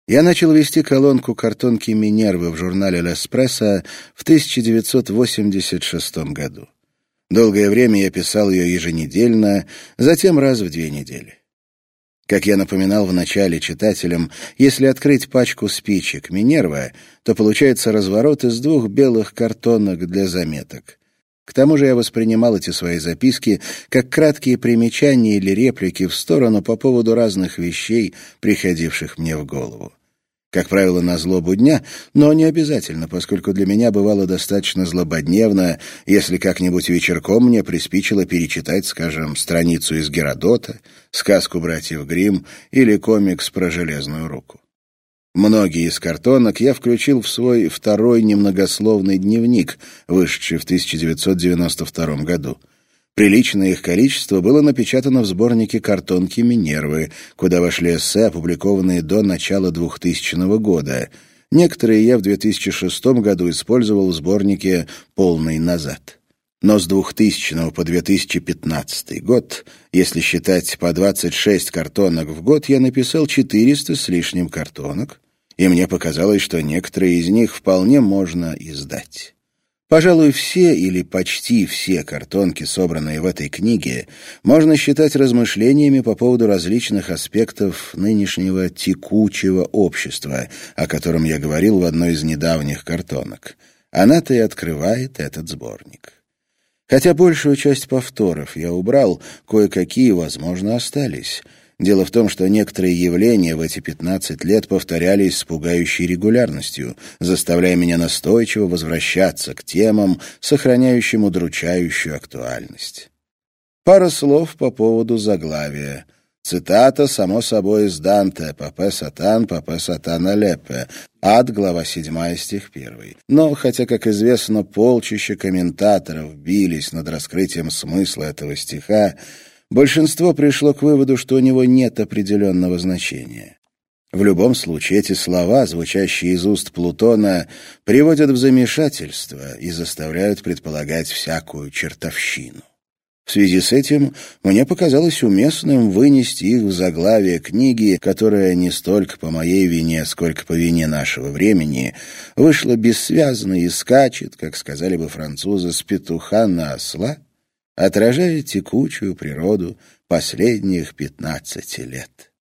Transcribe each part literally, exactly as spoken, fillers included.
Я начал вести колонку картонки Минервы в журнале «L'Espresso» в тысяча девятьсот восемьдесят шестом году. Долгое время я писал ее еженедельно, затем раз в две недели. Как я напоминал в начале читателям, если открыть пачку спичек «Минерва», то получается разворот из двух белых картонок для заметок. К тому же я воспринимал эти свои записки как краткие примечания или реплики в сторону по поводу разных вещей, приходивших мне в голову. Как правило, на злобу дня, но не обязательно, поскольку для меня бывало достаточно злободневно, если как-нибудь вечерком мне приспичило перечитать, скажем, страницу из Геродота, сказку братьев Гримм или комикс про железную руку. Многие из картонок я включил в свой второй немногословный дневник, вышедший в тысяча девятьсот девяносто втором году. Приличное их количество было напечатано в сборнике «Картонки Минервы», куда вошли эссе, опубликованные до начала двухтысячного года. Некоторые я в две тысячи шестом году использовал в сборнике «Полный назад». Но с двухтысячного по две тысячи пятнадцатый год, если считать по двадцать шесть картонок в год, я написал четыреста с лишним картонок, и мне показалось, что некоторые из них вполне можно издать. Пожалуй, все или почти все картонки, собранные в этой книге, можно считать размышлениями по поводу различных аспектов нынешнего текучего общества, о котором я говорил в одной из недавних картонок. Она-то и открывает этот сборник. Хотя большую часть повторов я убрал, кое-какие, возможно, остались. Дело в том, что некоторые явления в эти пятнадцать лет повторялись с пугающей регулярностью, заставляя меня настойчиво возвращаться к темам, сохраняющим удручающую актуальность. Пара слов по поводу заглавия. Цитата, само собой, из Данте «Папе Сатан, Папе Сатана Лепе», «Ад», глава седьмая, стих первый. Но, хотя, как известно, полчища комментаторов бились над раскрытием смысла этого стиха, большинство пришло к выводу, что у него нет определенного значения. В любом случае, эти слова, звучащие из уст Плутона, приводят в замешательство и заставляют предполагать всякую чертовщину. В связи с этим мне показалось уместным вынести их в заглавие книги, которая не столько по моей вине, сколько по вине нашего времени, вышла бессвязно и скачет, как сказали бы французы, с петуха на осла, отражая текучую природу последних пятнадцати лет.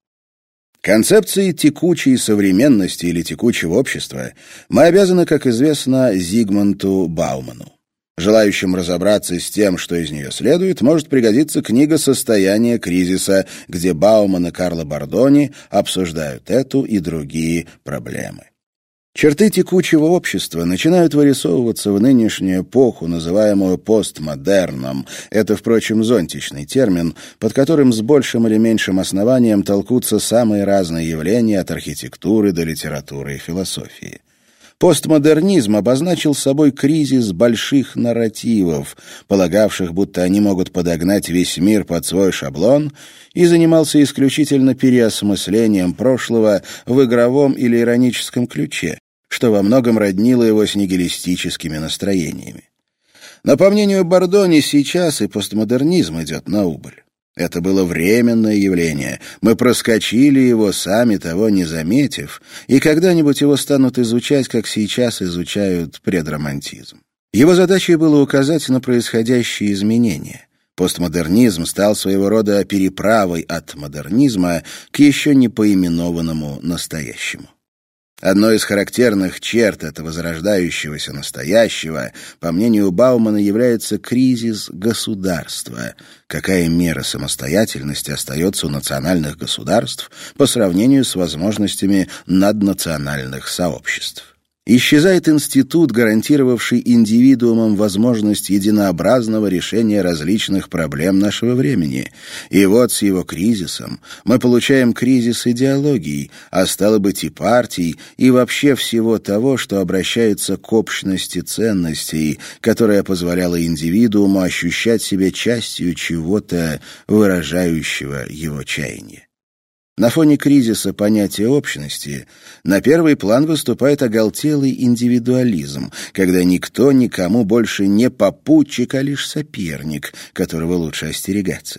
Концепции текучей современности или текучего общества мы обязаны, как известно, Зигмунту Бауману. Желающим разобраться с тем, что из нее следует, может пригодиться книга «Состояние кризиса», где Бауман и Карло Бордони обсуждают эту и другие проблемы. Черты текучего общества начинают вырисовываться в нынешнюю эпоху, называемую постмодерном. Это, впрочем, зонтичный термин, под которым с большим или меньшим основанием толкутся самые разные явления от архитектуры до литературы и философии. Постмодернизм обозначил собой кризис больших нарративов, полагавших, будто они могут подогнать весь мир под свой шаблон, и занимался исключительно переосмыслением прошлого в игровом или ироническом ключе, что во многом роднило его с нигилистическими настроениями. Но, по мнению Бордони, сейчас и постмодернизм идет на убыль. Это было временное явление. Мы проскочили его, сами того не заметив, и когда-нибудь его станут изучать, как сейчас изучают предромантизм. Его задачей было указать на происходящие изменения. Постмодернизм стал своего рода переправой от модернизма к еще не поименованному настоящему. Одной из характерных черт этого зарождающегося настоящего, по мнению Баумана, является кризис государства. Какая мера самостоятельности остается у национальных государств по сравнению с возможностями наднациональных сообществ? Исчезает институт, гарантировавший индивидуумам возможность единообразного решения различных проблем нашего времени. И вот с его кризисом мы получаем кризис идеологий, а стало быть и партий, и вообще всего того, что обращается к общности ценностей, которая позволяла индивидууму ощущать себя частью чего-то, выражающего его чаяние. На фоне кризиса понятия общности на первый план выступает оголтелый индивидуализм, когда никто никому больше не попутчик, а лишь соперник, которого лучше остерегаться.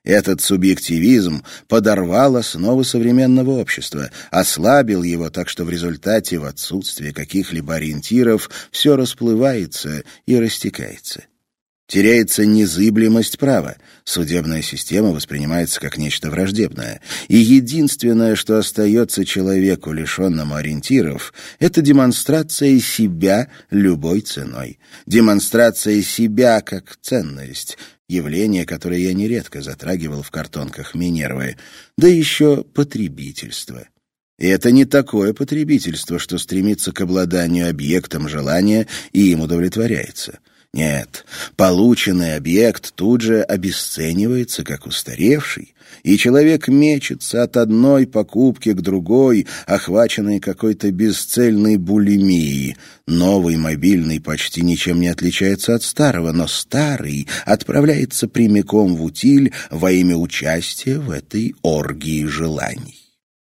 Этот субъективизм подорвал основы современного общества, ослабил его так, что в результате, в отсутствие каких-либо ориентиров, все расплывается и растекается. Теряется незыблемость права, судебная система воспринимается как нечто враждебное, и единственное, что остается человеку, лишенному ориентиров, это демонстрация себя любой ценой, демонстрация себя как ценность, явление, которое я нередко затрагивал в картонках Минервы, да еще потребительство. И это не такое потребительство, что стремится к обладанию объектом желания и им удовлетворяется. Нет, полученный объект тут же обесценивается, как устаревший, и человек мечется от одной покупки к другой, охваченный какой-то бесцельной булимией. Новый мобильный почти ничем не отличается от старого, но старый отправляется прямиком в утиль во имя участия в этой оргии желаний.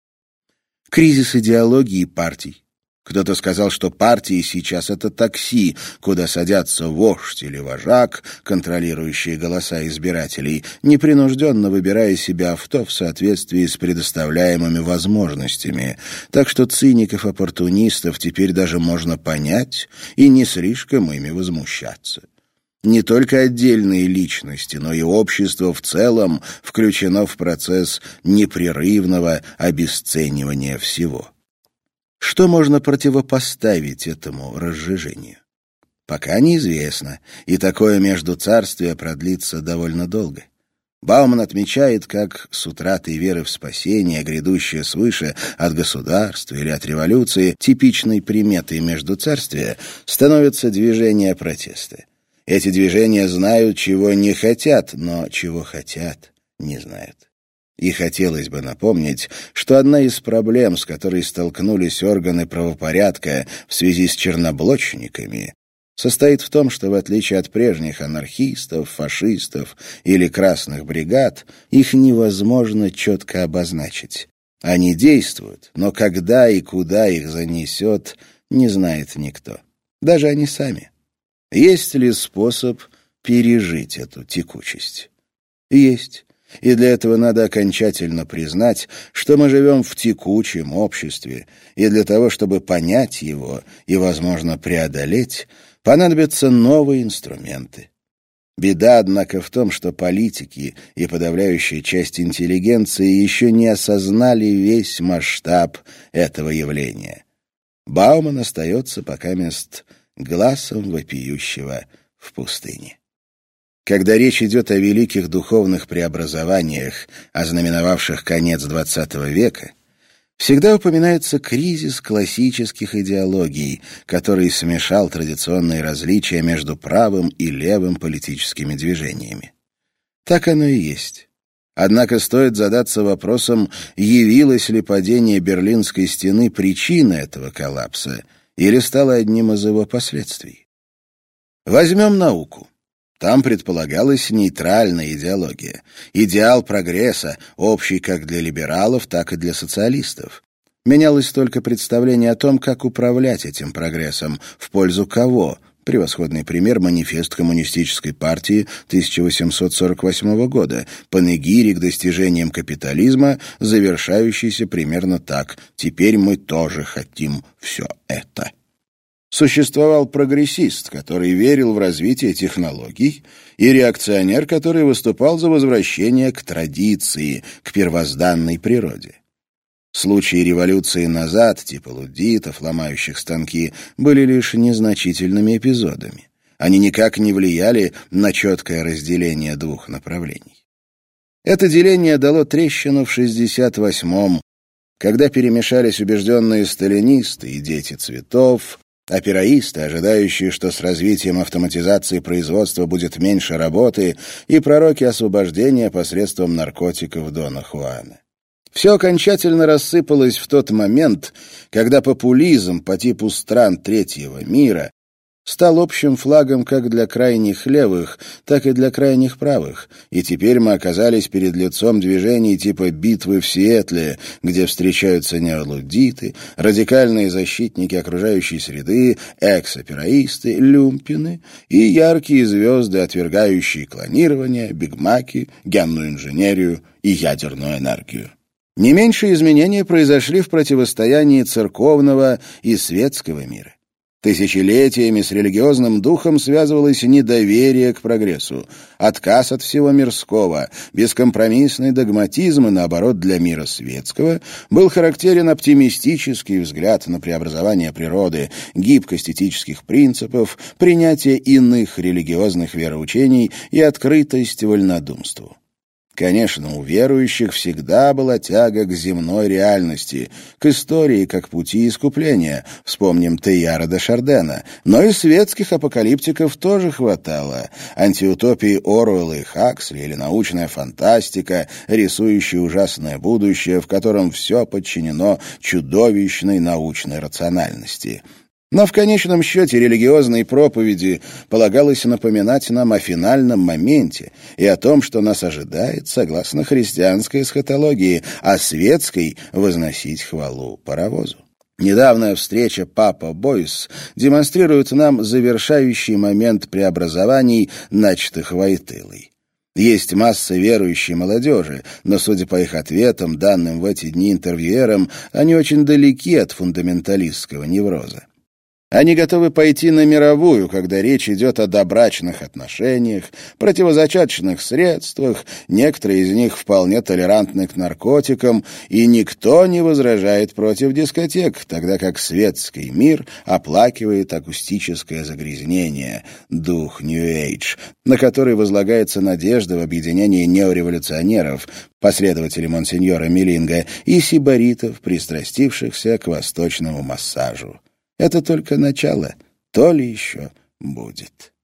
Кризис идеологии партий. Кто-то сказал, что партии сейчас — это такси, куда садятся вождь или вожак, контролирующие голоса избирателей, непринужденно выбирая себе авто в соответствии с предоставляемыми возможностями. Так что циников-оппортунистов теперь даже можно понять и не слишком ими возмущаться. Не только отдельные личности, но и общество в целом включено в процесс непрерывного обесценивания всего. Что можно противопоставить этому разжижению? Пока неизвестно, и такое междуцарствие продлится довольно долго. Бауман отмечает, как с утратой веры в спасение, грядущее свыше от государства или от революции, типичной приметой междуцарствия становится движение протеста. Эти движения знают, чего не хотят, но чего хотят, не знают. И хотелось бы напомнить, что одна из проблем, с которой столкнулись органы правопорядка в связи с черноблочниками, состоит в том, что в отличие от прежних анархистов, фашистов или красных бригад, их невозможно четко обозначить. Они действуют, но когда и куда их занесет, не знает никто. Даже они сами. Есть ли способ пережить эту текучесть? Есть. И для этого надо окончательно признать, что мы живем в текучем обществе, и для того, чтобы понять его и, возможно, преодолеть, понадобятся новые инструменты. Беда, однако, в том, что политики и подавляющая часть интеллигенции еще не осознали весь масштаб этого явления. Бауман остается покамест гласом вопиющего в пустыне. Когда речь идет о великих духовных преобразованиях, ознаменовавших конец двадцатого века, всегда упоминается кризис классических идеологий, который смешал традиционные различия между правым и левым политическими движениями. Так оно и есть. Однако стоит задаться вопросом, явилось ли падение Берлинской стены причиной этого коллапса или стало одним из его последствий. Возьмем науку. Там предполагалась нейтральная идеология, идеал прогресса, общий как для либералов, так и для социалистов. Менялось только представление о том, как управлять этим прогрессом, в пользу кого. Превосходный пример — манифест Коммунистической партии тысяча восемьсот сорок восьмого года, панегирик достижениям капитализма, завершающийся примерно так: «Теперь мы тоже хотим все это». Существовал прогрессист, который верил в развитие технологий, и реакционер, который выступал за возвращение к традиции, к первозданной природе. Случаи революции назад, типа луддитов, ломающих станки, были лишь незначительными эпизодами. Они никак не влияли на четкое разделение двух направлений. Это деление дало трещину в шестьдесят восьмом, когда перемешались убежденные сталинисты и дети цветов, операисты, ожидающие, что с развитием автоматизации производства будет меньше работы, и пророки освобождения посредством наркотиков Дона Хуана. Все окончательно рассыпалось в тот момент, когда популизм по типу стран третьего мира стал общим флагом как для крайних левых, так и для крайних правых, и теперь мы оказались перед лицом движений типа «Битвы в Сиэтле», где встречаются неолудиты, радикальные защитники окружающей среды, эксопераисты, люмпины и яркие звезды, отвергающие клонирование, бигмаки, генную инженерию и ядерную энергию. Не меньшие изменения произошли в противостоянии церковного и светского мира. Тысячелетиями с религиозным духом связывалось недоверие к прогрессу, отказ от всего мирского, бескомпромиссный догматизм, и, наоборот, для мира светского был характерен оптимистический взгляд на преобразование природы, гибкость этических принципов, принятие иных религиозных вероучений и открытость вольнодумству. Конечно, у верующих всегда была тяга к земной реальности, к истории как пути искупления, вспомним Тейяра де Шардена, но и светских апокалиптиков тоже хватало. Антиутопии Оруэлла и Хаксли или научная фантастика, рисующая ужасное будущее, в котором все подчинено чудовищной научной рациональности. Но в конечном счете религиозной проповеди полагалось напоминать нам о финальном моменте и о том, что нас ожидает согласно христианской эсхатологии, а светской — возносить хвалу паровозу. Недавняя встреча Папа Бойс демонстрирует нам завершающий момент преобразований, начатых Войтылой. Есть масса верующей молодежи, но, судя по их ответам, данным в эти дни интервьюерам, они очень далеки от фундаменталистского невроза. Они готовы пойти на мировую, когда речь идет о добрачных отношениях, противозачаточных средствах, некоторые из них вполне толерантны к наркотикам, и никто не возражает против дискотек, тогда как светский мир оплакивает акустическое загрязнение, дух New Age, на который возлагается надежда в объединении неореволюционеров, последователей монсеньора Мелинга, и сибаритов, пристрастившихся к восточному массажу. Это только начало, то ли еще будет.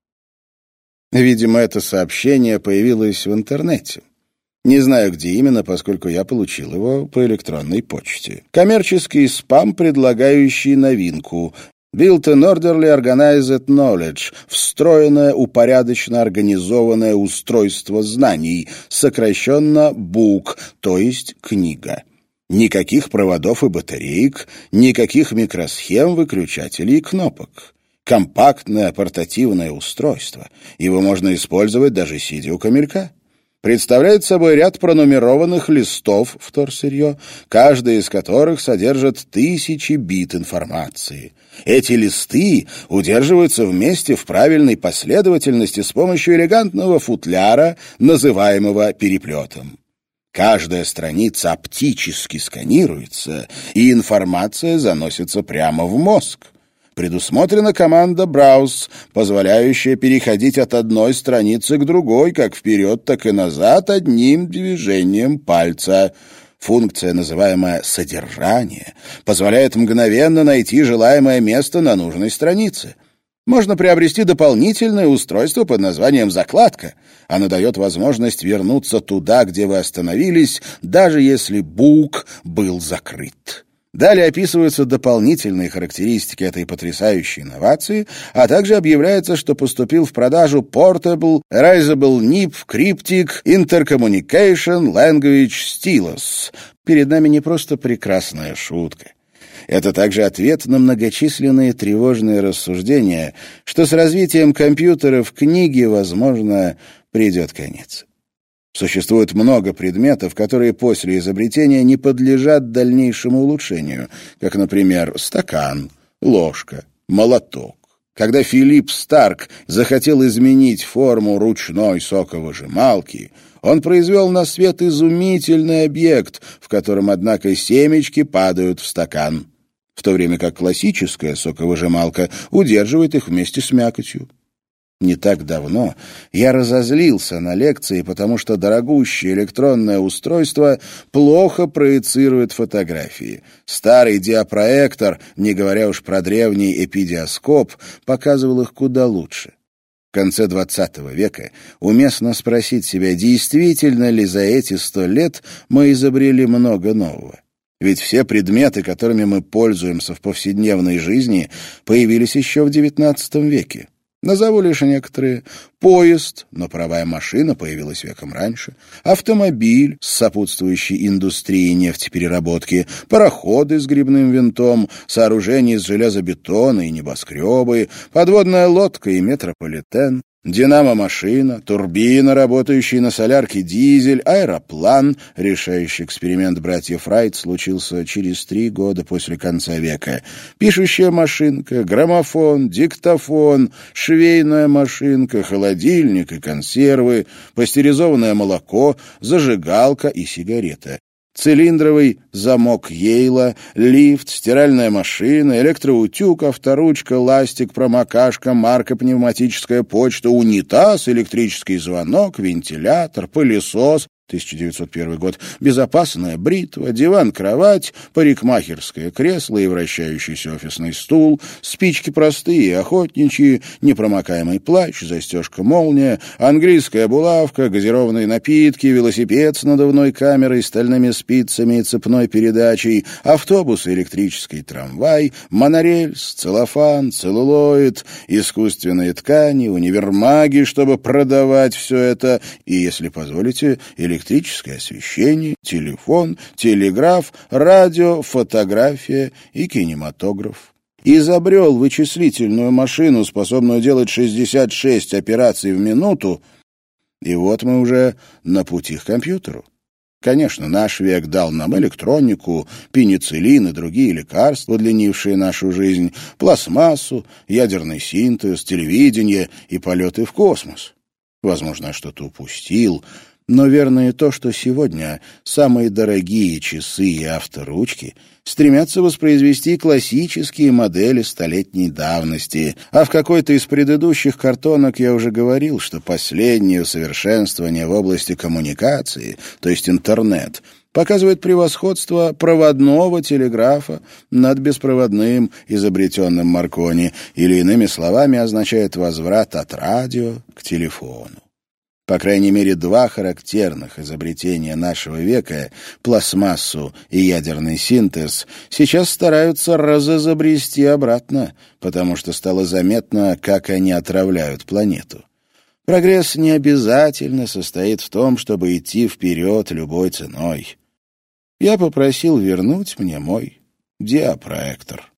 Видимо, это сообщение появилось в интернете. Не знаю, где именно, поскольку я получил его по электронной почте. Коммерческий спам, предлагающий новинку. Built an orderly organized knowledge, встроенное, упорядоченно организованное устройство знаний, сокращенно бук, то есть книга. Никаких проводов и батареек, никаких микросхем, выключателей и кнопок. Компактное портативное устройство. Его можно использовать даже сидя у камелька. Представляет собой ряд пронумерованных листов вторсырье, каждый из которых содержит тысячи бит информации. Эти листы удерживаются вместе в правильной последовательности с помощью элегантного футляра, называемого переплетом. Каждая страница оптически сканируется, и информация заносится прямо в мозг. Предусмотрена команда «Browse», позволяющая переходить от одной страницы к другой, как вперед, так и назад, одним движением пальца. Функция, называемая «содержание», позволяет мгновенно найти желаемое место на нужной странице. Можно приобрести дополнительное устройство под названием «Закладка». Оно дает возможность вернуться туда, где вы остановились, даже если бук был закрыт. Далее описываются дополнительные характеристики этой потрясающей инновации, а также объявляется, что поступил в продажу Portable Erasable Nib Cryptic Intercommunication Language Stylus. Перед нами не просто прекрасная шутка. Это также ответ на многочисленные тревожные рассуждения, что с развитием компьютеров книги, возможно, придет конец. Существует много предметов, которые после изобретения не подлежат дальнейшему улучшению, как, например, стакан, ложка, молоток. Когда Филипп Старк захотел изменить форму ручной соковыжималки, он произвел на свет изумительный объект, в котором, однако, семечки падают в стакан, в то время как классическая соковыжималка удерживает их вместе с мякотью. Не так давно я разозлился на лекции, потому что дорогущее электронное устройство плохо проецирует фотографии. Старый диапроектор, не говоря уж про древний эпидиоскоп, показывал их куда лучше. В конце двадцатого века уместно спросить себя, действительно ли за эти сто лет мы изобрели много нового. Ведь все предметы, которыми мы пользуемся в повседневной жизни, появились еще в девятнадцатом веке. Назову лишь некоторые. Поезд, но паровая машина появилась веком раньше. Автомобиль с сопутствующей индустрией нефтепереработки. Пароходы с грибным винтом. Сооружения из железобетона и небоскребы. Подводная лодка и метрополитен. Динамо-машина, турбина, работающая на солярке дизель, аэроплан. Решающий эксперимент братьев Райт случился через три года после конца века. Пишущая машинка, граммофон, диктофон, швейная машинка, холодильник и консервы, пастеризованное молоко, зажигалка и сигарета. Цилиндровый замок Йейла, лифт, стиральная машина, электроутюг, авторучка, ластик, промокашка, марка, пневматическая почта, унитаз, электрический звонок, вентилятор, пылесос, тысяча девятьсот первый год, безопасная бритва, диван-кровать, парикмахерское кресло и вращающийся офисный стул, спички простые, охотничьи, непромокаемый плащ, застежка-молния, английская булавка, газированные напитки, велосипед с надувной камерой, стальными спицами и цепной передачей, автобус и электрический трамвай, монорельс, целлофан, целлулоид, искусственные ткани, универмаги, чтобы продавать все это, и, если позволите, электрические электрическое освещение, телефон, телеграф, радио, фотография и кинематограф. Изобрел вычислительную машину, способную делать шестьдесят шесть операций в минуту, и вот мы уже на пути к компьютеру. Конечно, наш век дал нам электронику, пенициллин и другие лекарства, удлинившие нашу жизнь, пластмассу, ядерный синтез, телевидение и полеты в космос. Возможно, я что-то упустил, но верно и то, что сегодня самые дорогие часы и авторучки стремятся воспроизвести классические модели столетней давности, а в какой-то из предыдущих картонок я уже говорил, что последнее усовершенствование в области коммуникации, то есть интернет, показывает превосходство проводного телеграфа над беспроводным, изобретенным Маркони, или, иными словами, означает возврат от радио к телефону. По крайней мере, два характерных изобретения нашего века — пластмассу и ядерный синтез — сейчас стараются разизобрести обратно, потому что стало заметно, как они отравляют планету. Прогресс не обязательно состоит в том, чтобы идти вперед любой ценой. Я попросил вернуть мне мой диапроектор.